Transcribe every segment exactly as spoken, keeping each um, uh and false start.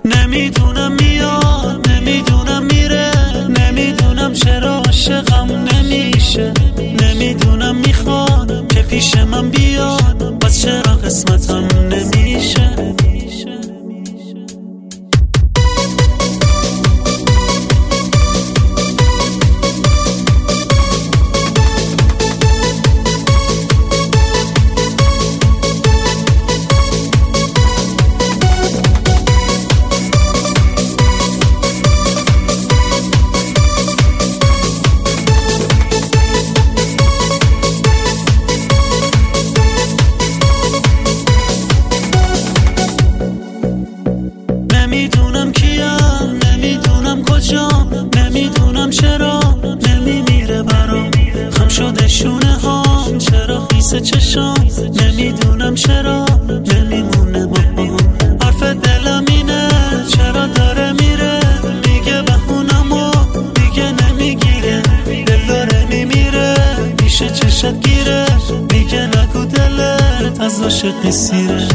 نمیدونم میاد نمیدونم میره، نمیدونم چرا عاشقم نمیشه، نمیدونم میخواد که پیش من بیاد، پس چرا قسمتم نمیشه. نمیدونم کیم، نمیدونم کجام، نمیدونم چرا نمیمیره برام، خم شده شونه هام، چرا خیس چشام، نمیدونم چرا نمیمونه با هم. حرف دلم اینه چرا داره میره، میگه بهونم و دیگه نمیگیره، دل داره میمیره میشه چشت گیره، میگه نگو دلت از عاشقی سیره.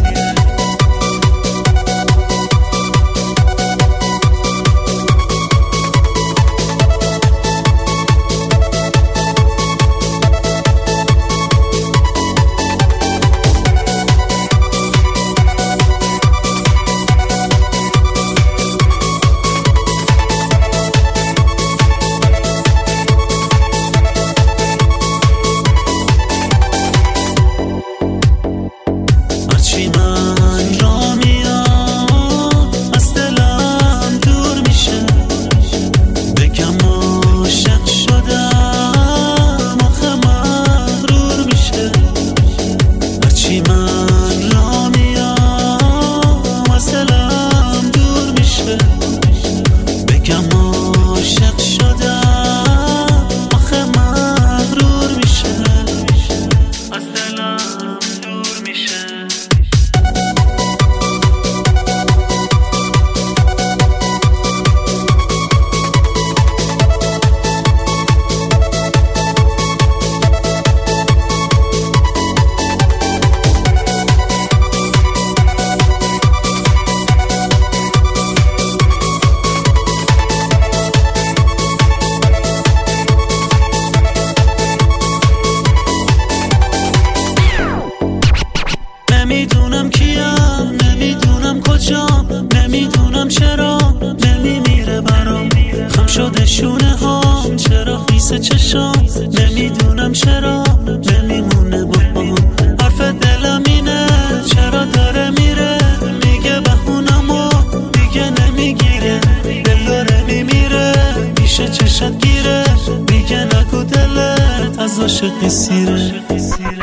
نمیدونم کیم، نمیدونم کجام، نمیدونم چرا نمیمیره برام، خم شده شونه هام، چرا خیس چشام، نمیدونم چرا نمیمونه با هم. حرف دلم اینه چرا داره میره، میگه بهونم و دیگه نمیگیره، دل داره میمیره میشه چشت گیره، میگه نگو دلت از عاشقی سیره.